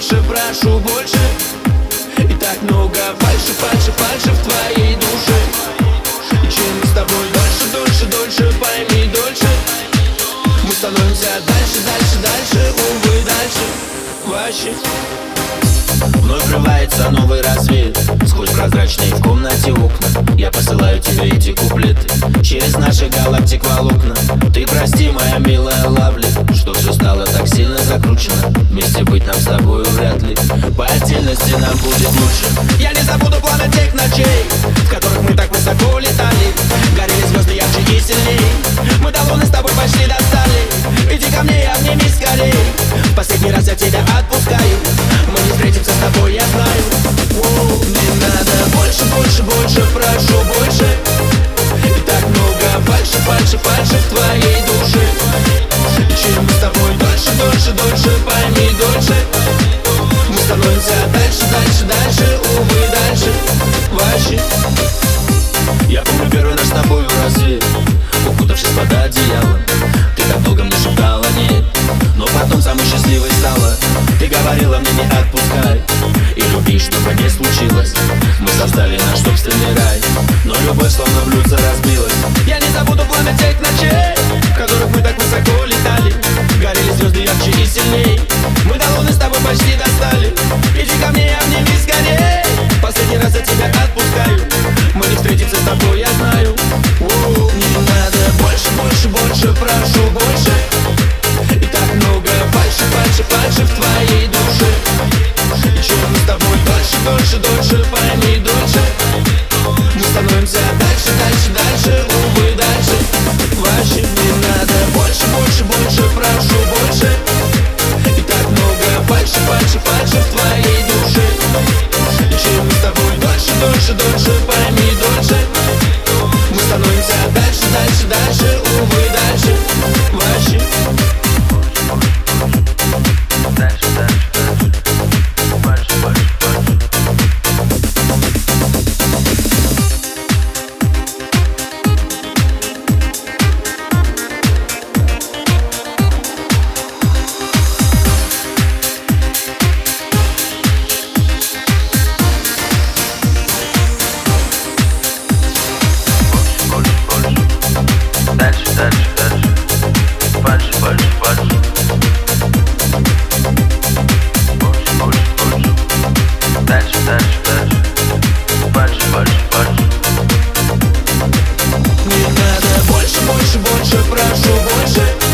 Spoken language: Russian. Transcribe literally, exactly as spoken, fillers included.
больше, прошу больше. И так много фальши, фальши, фальши в твоей душе. И чем мы с тобой дольше, дольше, дольше, пойми, дольше, мы становимся дальше, дальше, дальше, увы, дальше, вообще. Вновь врывается новый рассвет сквозь прозрачные в комнате окна. Я посылаю тебе эти куплеты через наши галактик волокна. Ты прости, моя милая лавли, что все стало так сильно закручено. Вместе быть нам с тобою вряд ли, по отдельности нам будет лучше. Я не забуду планы тех ночей, в которых мы так высоко летали. Горели звезды ярче и сильней, мы до луны с тобой почти достали. Иди ко мне и обними скорей, в последний раз я тебя отпускаю. Мы не встретимся с тобой, я знаю. Воу, не надо больше, больше, больше, прошу больше. И так много фальши, фальши, фальши в твоей душе. И чем мы с тобой дольше, дольше, дольше, пойми, дольше, мы становимся дальше, дальше, дальше, увы, дальше, вообще. Я помню первый наш с тобой рассвет, укутавшись под одеялом. Ты так долго мне шептала нет, но потом самой счастливой стала. Ты говорила мне не отпускай и люби, что бы ни случилось. Мы создали наш собственный рай, но любовь словно в блюдце разбилась. Я не забуду пламя тех ночей, в которых мы так высоко летали. Горели звезды ярче и сильней, мы до луны с тобой почти достали. Иди ко мне и обними скорей, последний раз я тебя отпускаю. Мы не встретимся с тобой, я знаю. Воу, не надо больше, больше, больше, прошу больше. И так много фальши, фальши, фальши в твоей душе. И чем мы с тобой дольше, дольше, дольше, пойми, дольше, мы становимся дальше, дальше, дальше, увы, дальше, вообще. Не надо больше, больше, больше, прошу больше. И так много фальши, фальши, фальши в твоей душе. И чем мы с тобой дольше, дольше, дольше, пойми, дольше, мы становимся дальше, дальше, дальше, увы, дальше, вообще. Дальше, дальше, дальше, больше, больше, больше, больше, больше, больше, дальше, дальше, дальше, больше, больше, больше. Не надо больше, больше, больше, прошу больше.